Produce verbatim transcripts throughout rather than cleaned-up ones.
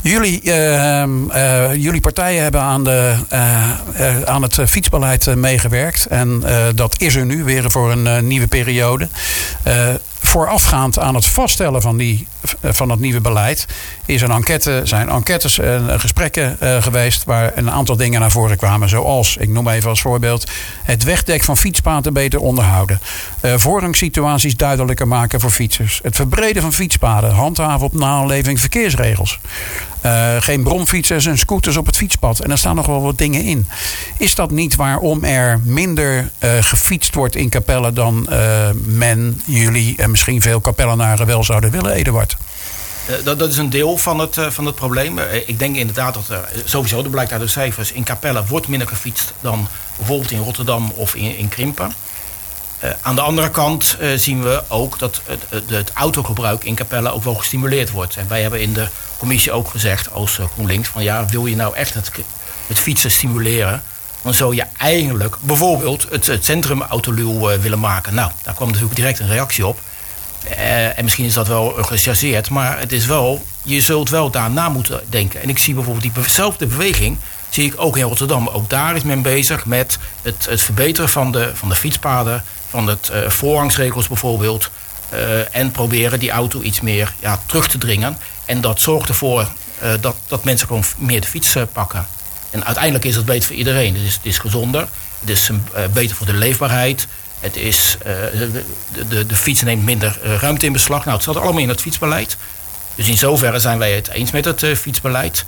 Jullie, uh, uh, jullie partijen hebben aan, de, uh, uh, aan het fietsbeleid uh, meegewerkt. En uh, dat is er nu weer voor een uh, nieuwe periode. Uh, Voorafgaand aan het vaststellen van, die, van het nieuwe beleid is een enquête, zijn enquêtes en gesprekken uh, geweest waar een aantal dingen naar voren kwamen. Zoals, ik noem even als voorbeeld, het wegdek van fietspaden beter onderhouden. Uh, voorrangssituaties duidelijker maken voor fietsers. Het verbreden van fietspaden. Handhaven op naleving verkeersregels. Uh, geen bromfietsers en scooters op het fietspad. En er staan nog wel wat dingen in. Is dat niet waarom er minder uh, gefietst wordt in Capelle dan uh, men, jullie en misschien veel Capellenaren wel zouden willen, Eduard? Uh, dat, dat is een deel van het, uh, van het probleem. Uh, ik denk inderdaad dat er sowieso, dat blijkt uit de cijfers, in Capelle wordt minder gefietst dan bijvoorbeeld in Rotterdam of in, in Krimpen. Uh, aan de andere kant uh, zien we ook dat het, het, het autogebruik in Capelle ook wel gestimuleerd wordt. En wij hebben in de commissie ook gezegd als uh, GroenLinks van ja, wil je nou echt het, het fietsen stimuleren, dan zou je eigenlijk bijvoorbeeld het, het centrum autoluw uh, willen maken. Nou, daar kwam natuurlijk direct een reactie op. Uh, en misschien is dat wel gechargeerd, maar het is wel, je zult wel daarna moeten denken. En ik zie bijvoorbeeld diezelfde beweging, zie ik ook in Rotterdam. Ook daar is men bezig met het, het verbeteren van de, van de fietspaden, van het uh, voorrangsregels bijvoorbeeld. Uh, en proberen die auto iets meer ja, terug te dringen. En dat zorgt ervoor uh, dat, dat mensen gewoon meer de fiets uh, pakken. En uiteindelijk is dat beter voor iedereen. Het is, het is gezonder, het is uh, beter voor de leefbaarheid. Het is, uh, de, de, de fiets neemt minder uh, ruimte in beslag. Nou, het staat allemaal in het fietsbeleid. Dus in zoverre zijn wij het eens met het uh, fietsbeleid.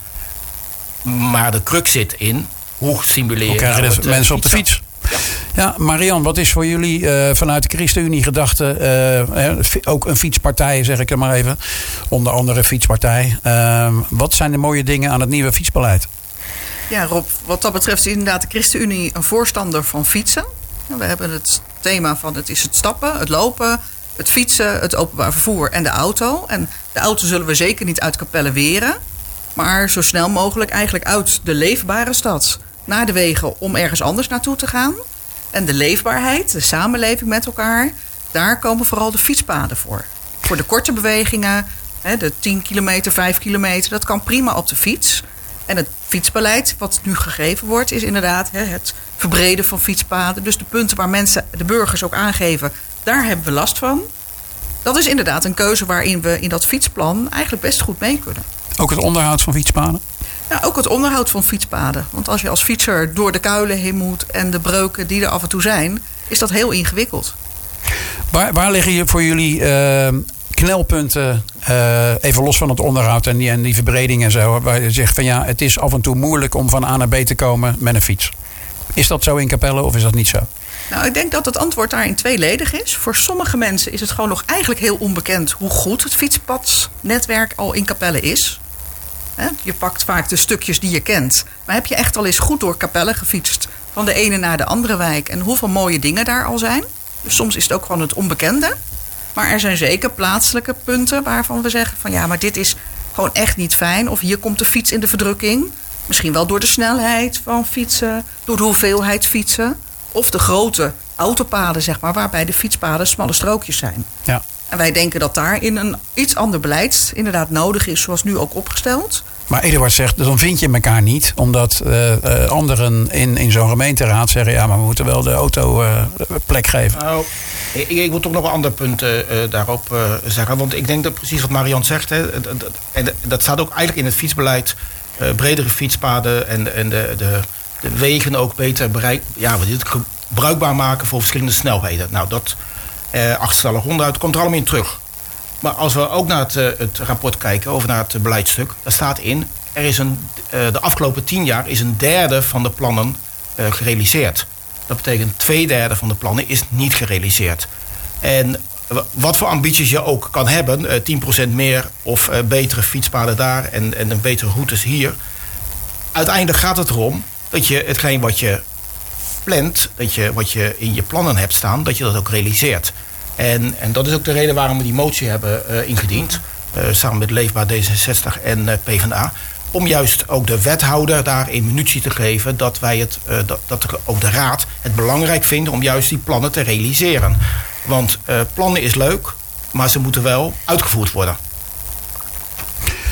Maar de crux zit in hoe stimuleren hoe krijgen nou de mensen op de fiets? Ja. ja, Marian, wat is voor jullie uh, vanuit de ChristenUnie gedachte, uh, ook een fietspartij, zeg ik er maar even, onder andere fietspartij. Uh, wat zijn de mooie dingen aan het nieuwe fietsbeleid? Ja, Rob, wat dat betreft is inderdaad de ChristenUnie een voorstander van fietsen. We hebben het thema van het is het stappen, het lopen, het fietsen, het openbaar vervoer en de auto. En de auto zullen we zeker niet uit Capelle weren, maar zo snel mogelijk eigenlijk uit de leefbare stad naar de wegen om ergens anders naartoe te gaan. En de leefbaarheid, de samenleving met elkaar, daar komen vooral de fietspaden voor. Voor de korte bewegingen, de tien kilometer, vijf kilometer, dat kan prima op de fiets. En het fietsbeleid wat nu gegeven wordt is inderdaad het verbreden van fietspaden. Dus de punten waar mensen, de burgers ook aangeven, daar hebben we last van. Dat is inderdaad een keuze waarin we in dat fietsplan eigenlijk best goed mee kunnen. Ook het onderhoud van fietspaden? Ja, ook het onderhoud van fietspaden. Want als je als fietser door de kuilen heen moet en de breuken die er af en toe zijn, is dat heel ingewikkeld. Waar, waar liggen hier voor jullie uh, knelpunten, uh, even los van het onderhoud en die, en die verbreding en zo, waar je zegt van ja, het is af en toe moeilijk om van A naar B te komen met een fiets? Is dat zo in Capelle of is dat niet zo? Nou, ik denk dat het antwoord daarin tweeledig is. Voor sommige mensen is het gewoon nog eigenlijk heel onbekend hoe goed het fietspadsnetwerk al in Capelle is. Je pakt vaak de stukjes die je kent. Maar heb je echt al eens goed door Capelle gefietst, van de ene naar de andere wijk, en hoeveel mooie dingen daar al zijn? Dus soms is het ook gewoon het onbekende. Maar er zijn zeker plaatselijke punten waarvan we zeggen van ja, maar dit is gewoon echt niet fijn. Of hier komt de fiets in de verdrukking. Misschien wel door de snelheid van fietsen, door de hoeveelheid fietsen. Of de grote autopaden, zeg maar, waarbij de fietspaden smalle strookjes zijn. Ja. En wij denken dat daar in een iets ander beleid inderdaad nodig is, zoals nu ook opgesteld. Maar Eduard zegt, dan vind je elkaar niet. Omdat uh, uh, anderen in, in zo'n gemeenteraad zeggen, ja, maar we moeten wel de auto uh, plek geven. Nou, ik, ik wil toch nog een ander punt uh, daarop uh, zeggen. Want ik denk dat precies wat Marian zegt, hè, en dat staat ook eigenlijk in het fietsbeleid. Uh, bredere fietspaden en, en de, de, de wegen ook beter bereik, ja, wat is het, bruikbaar maken voor verschillende snelheden. Nou, dat uh, achterstallig onderhoud komt er allemaal in terug. Maar als we ook naar het, uh, het rapport kijken, over naar het beleidstuk, daar staat in, er is een, uh, de afgelopen tien jaar is een derde van de plannen uh, gerealiseerd. Dat betekent twee derde van de plannen is niet gerealiseerd. En wat voor ambities je ook kan hebben, uh, tien procent meer of uh, betere fietspaden daar en, en een betere routes hier. Uiteindelijk gaat het erom dat je hetgeen wat je plant, dat je, wat je in je plannen hebt staan, dat je dat ook realiseert. En, en dat is ook de reden waarom we die motie hebben uh, ingediend, uh, samen met Leefbaar D zesenzestig en uh, PvdA. Om juist ook de wethouder daarin munitie te geven dat wij het, uh, dat, dat ook de raad het belangrijk vinden om juist die plannen te realiseren. Want uh, plannen is leuk, maar ze moeten wel uitgevoerd worden.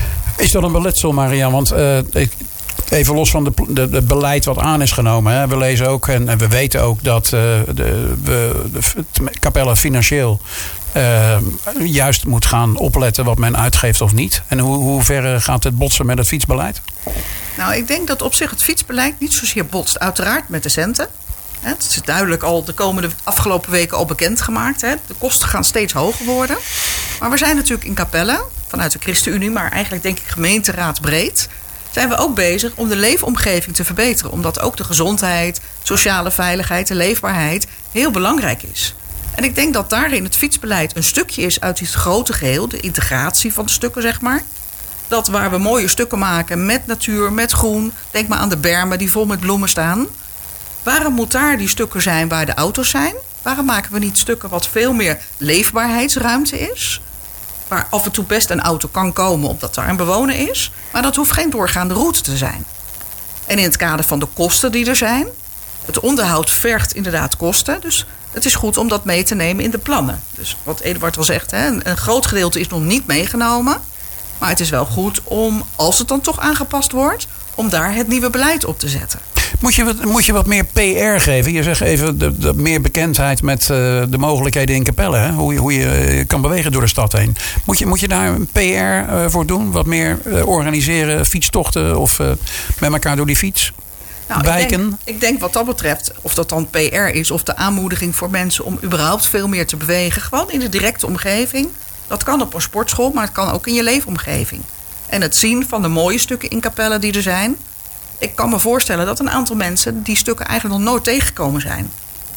Is dat een beletsel, Marian? Want uh, ik, even los van het beleid wat aan is genomen. Hè. We lezen ook en, en we weten ook dat uh, de, de, de Capella financieel uh, juist moet gaan opletten wat men uitgeeft of niet. En hoe, hoe ver gaat het botsen met het fietsbeleid? Nou, ik denk dat op zich het fietsbeleid niet zozeer botst. Uiteraard met de centen. Het is duidelijk al de komende afgelopen weken al bekendgemaakt. Hè. De kosten gaan steeds hoger worden. Maar we zijn natuurlijk in Capella, vanuit de ChristenUnie, maar eigenlijk denk ik gemeenteraad breed, zijn we ook bezig om de leefomgeving te verbeteren. Omdat ook de gezondheid, sociale veiligheid, de leefbaarheid heel belangrijk is. En ik denk dat daarin het fietsbeleid een stukje is uit dit grote geheel, de integratie van de stukken, zeg maar. Dat waar we mooie stukken maken met natuur, met groen. Denk maar aan de bermen die vol met bloemen staan. Waarom moet daar die stukken zijn waar de auto's zijn? Waarom maken we niet stukken wat veel meer leefbaarheidsruimte is? Waar af en toe best een auto kan komen omdat daar een bewoner is. Maar dat hoeft geen doorgaande route te zijn. En in het kader van de kosten die er zijn. Het onderhoud vergt inderdaad kosten. Dus het is goed om dat mee te nemen in de plannen. Dus wat Eduard al zegt, hè, een groot gedeelte is nog niet meegenomen. Maar het is wel goed om, als het dan toch aangepast wordt, om daar het nieuwe beleid op te zetten. Moet je wat, moet je wat meer P R geven? Je zegt even de, de meer bekendheid met uh, de mogelijkheden in Capella. Hè? Hoe, je, hoe je kan bewegen door de stad heen. Moet je, moet je daar een P R uh, voor doen? Wat meer uh, organiseren, fietstochten of uh, met elkaar door die fiets? Nou, wijken? Ik denk, ik denk wat dat betreft, of dat dan P R is of de aanmoediging voor mensen om überhaupt veel meer te bewegen. Gewoon in de directe omgeving. Dat kan op een sportschool, maar het kan ook in je leefomgeving. En het zien van de mooie stukken in Capella die er zijn. Ik kan me voorstellen dat een aantal mensen die stukken eigenlijk nog nooit tegengekomen zijn.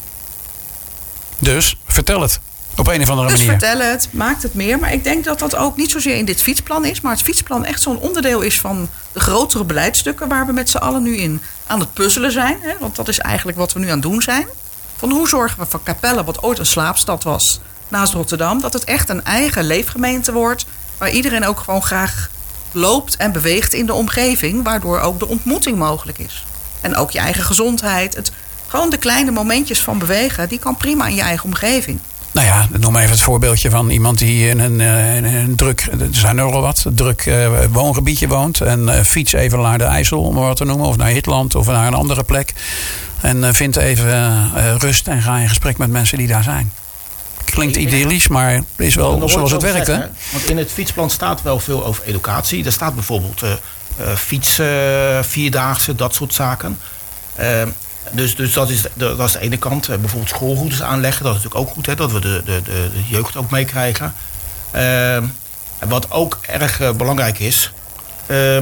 Dus, vertel het. Op een of andere dus manier. Dus vertel het, maak het meer. Maar ik denk dat dat ook niet zozeer in dit fietsplan is. Maar het fietsplan echt zo'n onderdeel is van de grotere beleidsstukken waar we met z'n allen nu in aan het puzzelen zijn. Hè? Want dat is eigenlijk wat we nu aan het doen zijn. Van hoe zorgen we voor Capella, wat ooit een slaapstad was, naast Rotterdam, dat het echt een eigen leefgemeente wordt. Waar iedereen ook gewoon graag loopt en beweegt in de omgeving, waardoor ook de ontmoeting mogelijk is. En ook je eigen gezondheid. Het, gewoon de kleine momentjes van bewegen, die kan prima in je eigen omgeving. Nou ja, noem even het voorbeeldje van iemand die in een, in een druk, er zijn er al wat, druk uh, woongebiedje woont. En uh, fiets even naar de IJssel, om maar wat te noemen, of naar Hitland of naar een andere plek. En uh, vindt even uh, rust en ga in gesprek met mensen die daar zijn. Klinkt idyllisch, maar is wel zoals het werkt. Hè? Want in het fietsplan staat wel veel over educatie. Er staat bijvoorbeeld uh, uh, fietsen, vierdaagse, dat soort zaken. Uh, dus dus dat, is de, dat is de ene kant. Uh, bijvoorbeeld schoolroutes aanleggen, dat is natuurlijk ook goed. Hè, dat we de, de, de, de jeugd ook meekrijgen. Uh, en wat ook erg uh, belangrijk is, Uh, uh,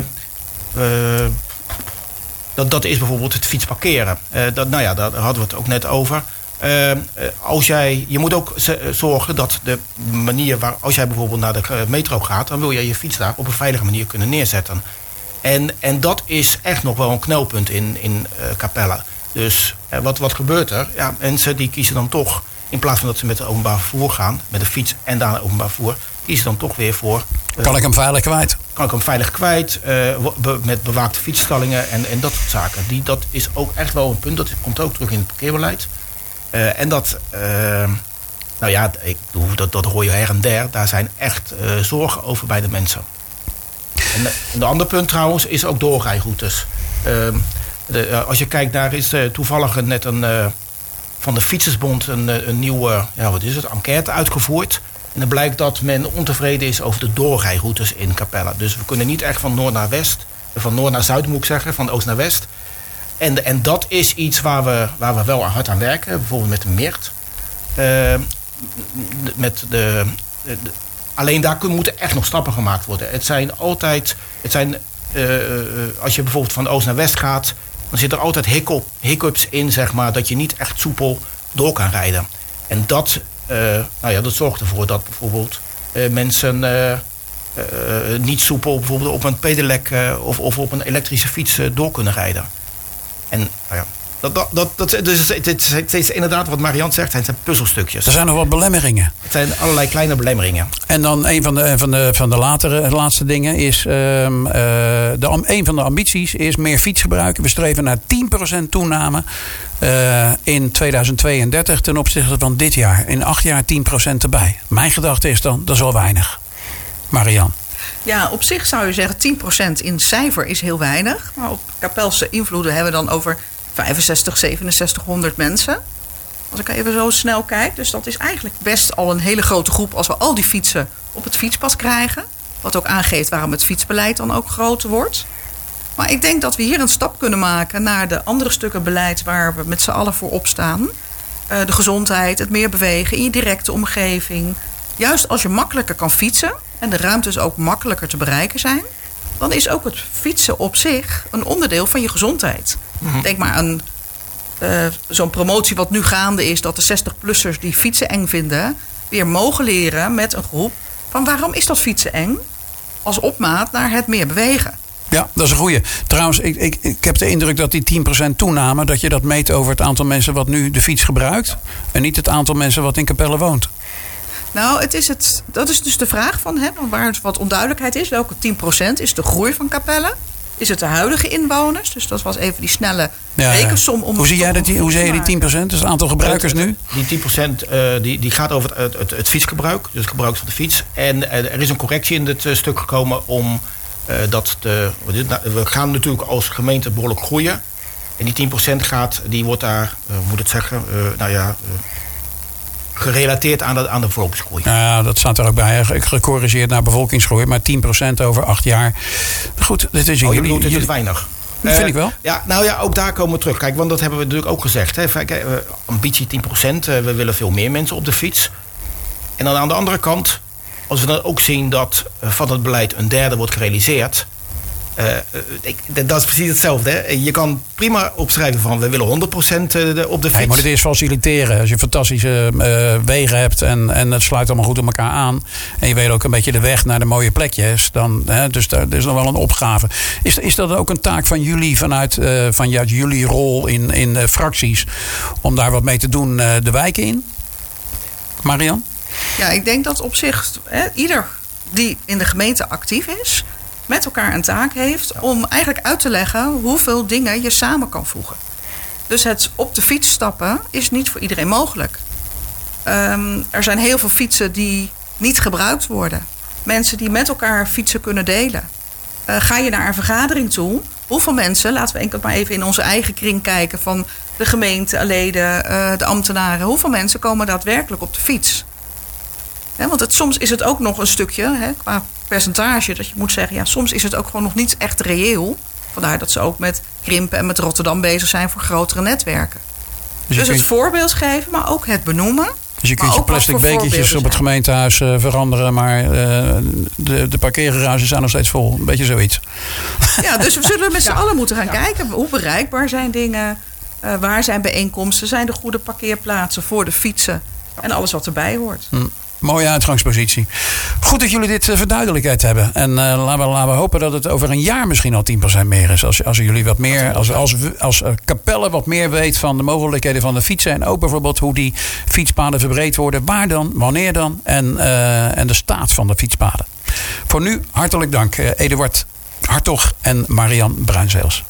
dat, dat is bijvoorbeeld het fietsparkeren. Uh, dat, nou ja, daar hadden we het ook net over. Uh, als jij, je moet ook zorgen dat de manier waar, als jij bijvoorbeeld naar de metro gaat, dan wil je je fiets daar op een veilige manier kunnen neerzetten. En, en dat is echt nog wel een knelpunt in, in uh, Capella. Dus uh, wat, wat gebeurt er? Ja, mensen die kiezen dan toch, in plaats van dat ze met het openbaar vervoer gaan, met de fiets en daarna openbaar vervoer, kiezen dan toch weer voor. Uh, kan ik hem veilig kwijt? Kan ik hem veilig kwijt, uh, be, met bewaakte fietsstallingen en, en dat soort zaken. Die, dat is ook echt wel een punt, dat komt ook terug in het parkeerbeleid. Uh, en dat, uh, nou ja, ik, dat, dat hoor je her en der. Daar zijn echt uh, zorgen over bij de mensen. En de, en de andere punt trouwens is ook doorrijroutes. Uh, de, uh, als je kijkt, daar is uh, toevallig net een, uh, van de Fietsersbond een, een nieuwe, ja, wat is het, enquête uitgevoerd. En dan blijkt dat men ontevreden is over de doorrijroutes in Capella. Dus we kunnen niet echt van noord naar west, van noord naar zuid moet ik zeggen, van oost naar west. En, en dat is iets waar we, waar we wel hard aan werken. Bijvoorbeeld met de M I R T. Uh, met de, de, alleen daar moeten echt nog stappen gemaakt worden. Het zijn altijd, het zijn, uh, als je bijvoorbeeld van oost naar west gaat, dan zit er altijd hiccup, hiccups in, zeg maar, dat je niet echt soepel door kan rijden. En dat, uh, nou ja, dat zorgt ervoor dat bijvoorbeeld uh, mensen uh, uh, niet soepel bijvoorbeeld op een pedelec uh, of, of op een elektrische fiets uh, door kunnen rijden. En nou ja, dat, dat, dat, dat, dus het, het, het is inderdaad wat Marian zegt, het zijn puzzelstukjes. Er zijn nog wat belemmeringen. Het zijn allerlei kleine belemmeringen. En dan een van de, van de, van de latere, laatste dingen is, um, uh, de, een van de ambities is meer fietsgebruik. We streven naar tien procent toename uh, in tweeduizend tweeëndertig ten opzichte van dit jaar. In acht jaar tien procent erbij. Mijn gedachte is dan, dat is wel weinig. Marian. Ja, op zich zou je zeggen tien procent in cijfer is heel weinig. Maar op Kapelse invloeden hebben we dan over vijfenzestig, zevenenzestighonderd mensen. Als ik even zo snel kijk. Dus dat is eigenlijk best al een hele grote groep als we al die fietsen op het fietspad krijgen. Wat ook aangeeft waarom het fietsbeleid dan ook groter wordt. Maar ik denk dat we hier een stap kunnen maken naar de andere stukken beleid waar we met z'n allen voor opstaan. Uh, de gezondheid, het meer bewegen in je directe omgeving. Juist als je makkelijker kan fietsen en de ruimtes ook makkelijker te bereiken zijn, dan is ook het fietsen op zich een onderdeel van je gezondheid. Mm-hmm. Denk maar aan uh, zo'n promotie wat nu gaande is, dat de zestig-plussers die fietsen eng vinden weer mogen leren met een groep van waarom is dat fietsen eng? Als opmaat naar het meer bewegen. Ja, dat is een goeie. Trouwens, ik, ik, ik heb de indruk dat die tien procent toename, dat je dat meet over het aantal mensen wat nu de fiets gebruikt en niet het aantal mensen wat in Capelle woont. Nou, het is het, dat is dus de vraag van hè, waar het wat onduidelijkheid is. Welke tien procent is de groei van Capelle? Is het de huidige inwoners? Dus dat was even die snelle ja, rekensom. Om hoe zie jij dat? Hoe zie je die tien procent? Dus het aantal gebruikers het, nu? Die tien procent uh, die, die gaat over het, het, het fietsgebruik. Dus het gebruik van de fiets. En uh, er is een correctie in dit uh, stuk gekomen om uh, dat te... We gaan natuurlijk als gemeente behoorlijk groeien. En die tien procent gaat, die wordt daar, uh, hoe moet het zeggen, uh, nou ja... Uh, gerelateerd aan de, aan de bevolkingsgroei. Ja, dat staat er ook bij. Gecorrigeerd naar bevolkingsgroei. Maar tien procent over acht jaar. Goed, dit is oh, jullie... Bedoelt, dit is weinig. Dat vind uh, ik wel. Ja, nou ja, ook daar komen we terug. Kijk, want dat hebben we natuurlijk ook gezegd. Hè. Uh, ambitie tien procent. Uh, we willen veel meer mensen op de fiets. En dan aan de andere kant, als we dan ook zien dat uh, van het beleid een derde wordt gerealiseerd. Uh, ik, dat is precies hetzelfde. Hè? Je kan prima opschrijven van we willen honderd procent op de fiets. Ja, maar dit is faciliteren. Als je fantastische uh, wegen hebt en, en het sluit allemaal goed op elkaar aan. En je weet ook een beetje de weg naar de mooie plekjes. Dan, hè, dus daar is nog wel een opgave. Is, is dat ook een taak van jullie vanuit uh, van ja, jullie rol in, in uh, fracties. Om daar wat mee te doen uh, de wijken in? Marian? Ja, ik denk dat op zich hè, ieder die in de gemeente actief is, met elkaar een taak heeft om eigenlijk uit te leggen hoeveel dingen je samen kan voegen. Dus het op de fiets stappen is niet voor iedereen mogelijk. Um, er zijn heel veel fietsen die niet gebruikt worden. Mensen die met elkaar fietsen kunnen delen. Uh, ga je naar een vergadering toe, hoeveel mensen, laten we enkel maar even in onze eigen kring kijken van de gemeenteleden, uh, de ambtenaren, hoeveel mensen komen daadwerkelijk op de fiets? He, want het, soms is het ook nog een stukje, he, qua percentage, dat je moet zeggen, ja, soms is het ook gewoon nog niet echt reëel. Vandaar dat ze ook met Krimpen en met Rotterdam bezig zijn voor grotere netwerken. Dus, dus het je... voorbeeld geven, maar ook het benoemen. Dus je kunt je plastic bekertjes op het gemeentehuis uh, veranderen, maar uh, de, de parkeergarages zijn nog steeds vol. Een beetje zoiets. Ja, dus we zullen met z'n ja. allen moeten gaan ja. kijken. Hoe bereikbaar zijn dingen? Uh, waar zijn bijeenkomsten? Zijn er goede parkeerplaatsen voor de fietsen? En alles wat erbij hoort. Hm. Mooie uitgangspositie. Goed dat jullie dit uh, verduidelijkheid hebben. En uh, laten, we, laten we hopen dat het over een jaar misschien al tien procent meer is. Als, als jullie wat meer, als, als, als uh, Capelle wat meer weet van de mogelijkheden van de fietsen. En ook bijvoorbeeld hoe die fietspaden verbreed worden. Waar dan, wanneer dan. En, uh, en de staat van de fietspaden. Voor nu hartelijk dank uh, Eduard Hartog en Marian Bruinzeels.